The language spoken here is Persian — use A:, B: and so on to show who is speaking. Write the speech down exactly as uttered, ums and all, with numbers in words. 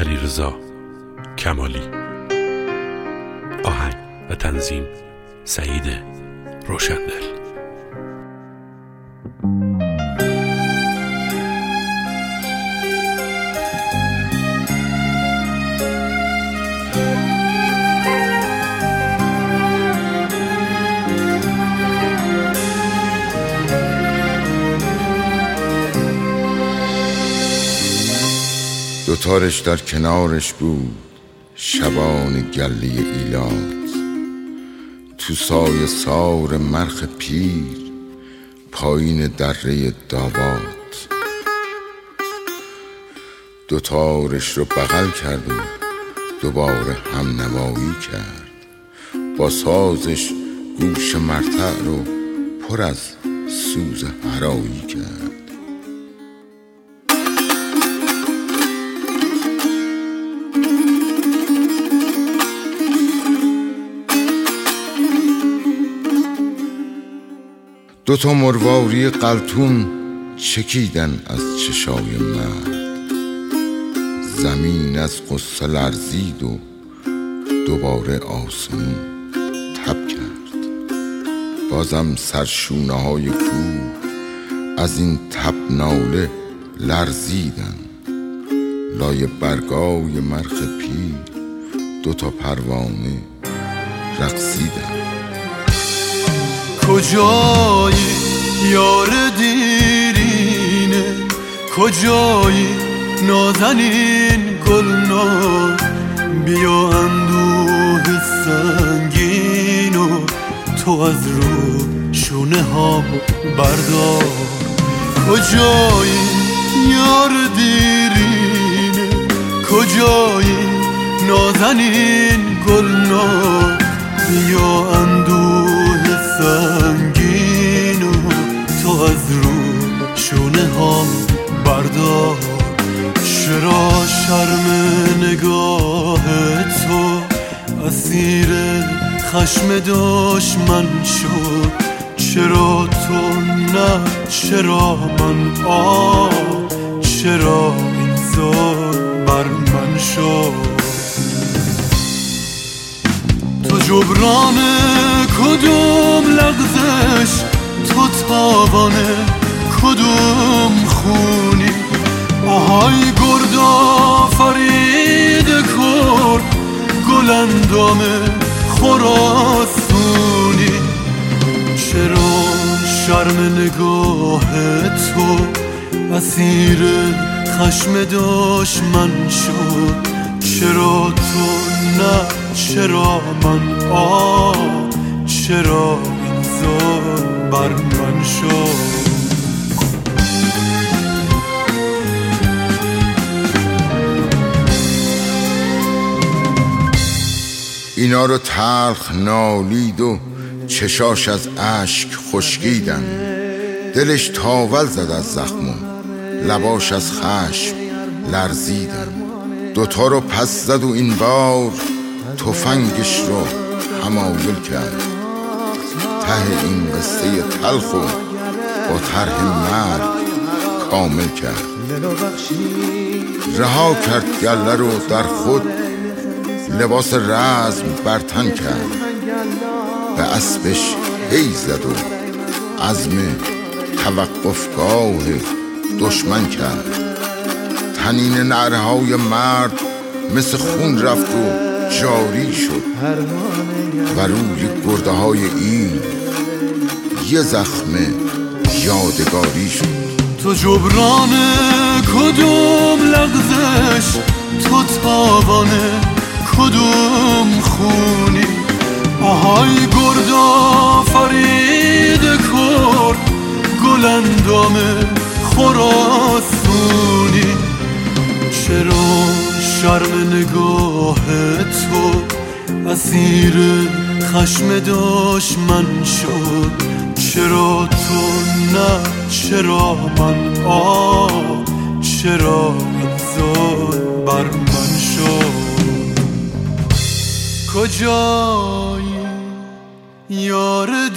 A: علیرضا کمالی. آهنگ و تنظیم سعید روشندل.
B: دوتارش در کنارش بود شبان گله ایلات، تو سایه سار مرخ پیر پایین دره داوات. دوتارش رو بغل کرد و دوباره هم نوایی کرد، با سازش گوش مرتع رو پر از سوز هرایی کرد. دوتا مرواری قلتون چکیدن از چشای مرد، زمین از غصه لرزید و دوباره آسمون تب کرد. بازم سرشونه های کوه از این تب ناله لرزیدن، لای برگای مرخ پیر دوتا پروانه رقصیدن.
C: کجایی یار دیرینه، کجایی نازنین گلنار، بیا اندوه سنگینو تو از رو شونه ها بردار. کجایی یار دیرینه، کجایی نازنین گلنار، بیا اندوه سنگینو تو از رو شونه هم بردار. چرا شرم نگاه تو اسیر خشم دشمن شد؟ چرا تو نه چرا من؟ آه چرا این ظلم بر من شد؟ تو جبران کدوم لغزش، تو تاوان کدوم خونی؟ آهای گردا فرید کرد، گلندام خراسونی. چرا شرم نگاه تو اسیر خشم دشمن شد؟ چرا تو نه چرا من؟ آه چرا این ظلم بر من شد؟
B: اینا رو تلخ نالید و چشاش از اشک خشکیدن، دلش تاول زد از زخم و لباش از خشم لرزیدن. دوتا رو پس زد و این بار تفنگش رو حمایل کرد، ته این قصه تلخ و با طرح مرگ کامل کرد. رها کرد گله رو در خود، لباس رزم برتن کرد، به اسبش هی زد و عزم توقفگاه دشمن کرد. تنین نعرهای مرد مثل خون رفت و جاری شد و روی گرده های این یه زخم یادگاری شد.
C: تو جبران کدوم لغزش، تو تاوان کدوم خونی؟ آهای گردا فرید کرد، گلندام خراسونی. چرا شرم نگاه تو اسیر خشم دشمن شد؟ چرا تو نه چرا من؟ آه چرا این ظلم بر من شد؟ کجایی یار